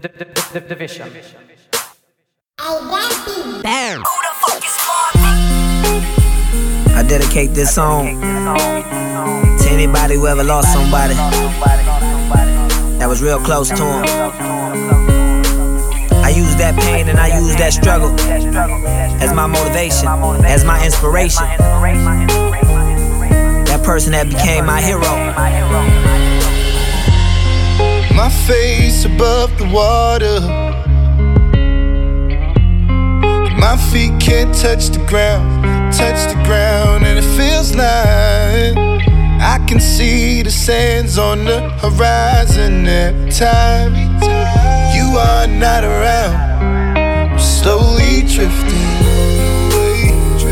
Division. Damn. Who the fuck is Marvin? I dedicate this song to anybody who ever lost somebody that was real close to him. I use that pain and I use that struggle as my motivation, as my inspiration. That person that became my hero. My face above the water, my feet can't touch the ground, and it feels like I can see the sands on the horizon every time you are not around. I'm slowly drifting away,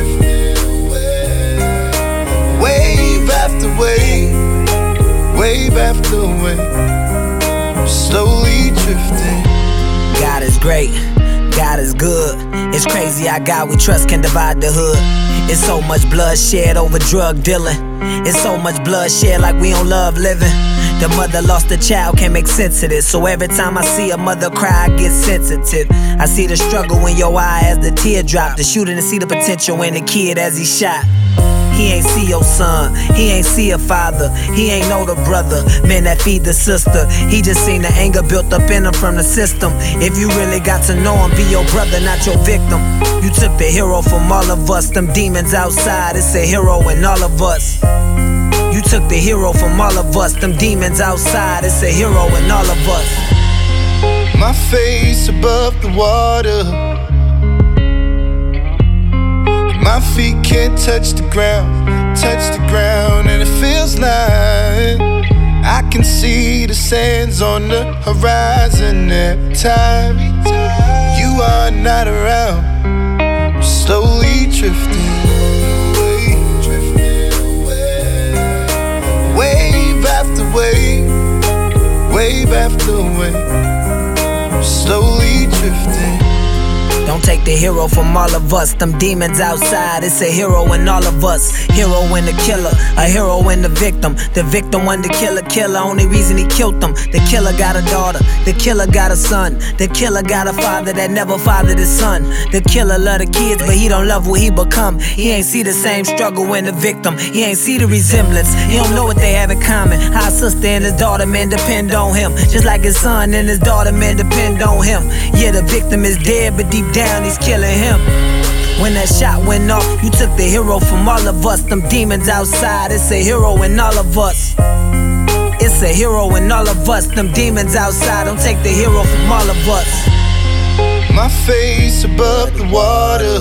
wave after wave, wave after wave. I'm slowly drifting. God is great, God is good. It's crazy how God we trust can divide the hood. It's so much blood shed over drug dealing. It's so much blood shed like we don't love living. The mother lost a child, can't make sense of this. So every time I see a mother cry, I get sensitive. I see the struggle in your eye as the tear drop. The shooter didn't see the potential in the kid as he shot. He ain't see your son, he ain't see a father, he ain't know the brother, man that feed the sister. He just seen the anger built up in him from the system. If you really got to know him, be your brother, not your victim. You took the hero from all of us, them demons outside, it's a hero in all of us. You took the hero from all of us, them demons outside, it's a hero in all of us. My face above the water, my feet can't touch the ground, and it feels like I can see the sands on the horizon every time you are not around. I'm slowly drifting away, wave after wave, wave after wave. I'm slowly drifting. Don't take the hero from all of us, them demons outside, it's a hero in all of us. Hero in the killer, a hero in the victim. The victim wanted to kill a killer, only reason he killed them. The killer got a daughter, the killer got a son. The killer got a father that never fathered his son. The killer love the kids, but he don't love what he become. He ain't see the same struggle in the victim, he ain't see the resemblance. He don't know what they have in common. How his sister and his daughter, man, depend on him. Just like his son and his daughter, man, depend on him. Yeah, the victim is dead, but deep down he's killing him. When that shot went off, you took the hero from all of us. Them demons outside, it's a hero in all of us. It's a hero in all of us. Them demons outside, don't take the hero from all of us. My face above the water,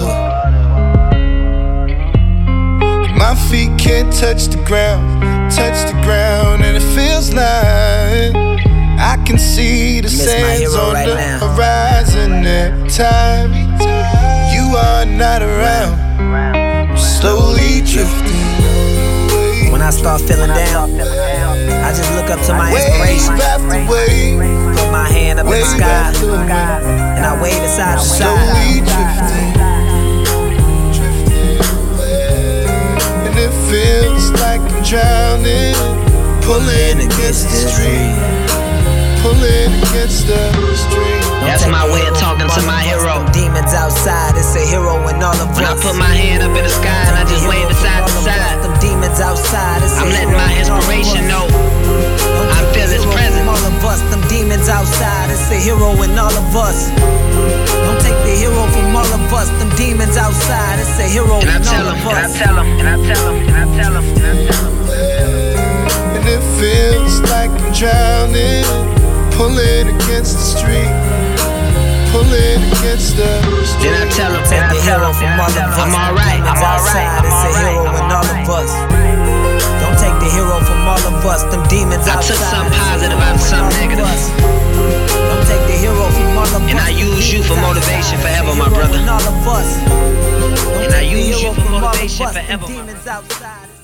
my feet can't touch the ground, and it feels like I can see the sands on the horizon every time you are not around. I'm slowly drifting away. When I start feeling down, I just look up to my inspiration. Wave after wave, Put my hand up in the sky, and I wave it side to slowly side. drifting away. And it feels like I'm drowning, pulling against the stream, pulling against the stream. That's my way of talking to my hero. Demons outside, it's a hero in all of us. When I put my hand up in the sky and I just wave it side to side. Them demons outside, it's I'm letting my inspiration know I feel his presence. All of us, them demons outside, it's a hero in all of us. Don't take the hero from all of us, them demons outside, it's a hero in all of us. And I tell him, and I tell him, and I tell him, and I tell him. And it feels like I'm drowning, pulling against the street, pulling against the street. Then I tell him, take the hero from all of us. I'm alright, I'm alright. It's a hero in all of us. Don't take the hero from all of us. Them demons outside. I took something positive out of something negative. Don't take the hero from all of us. And I use you for motivation forever, my brother. And I use you for motivation forever, my brother.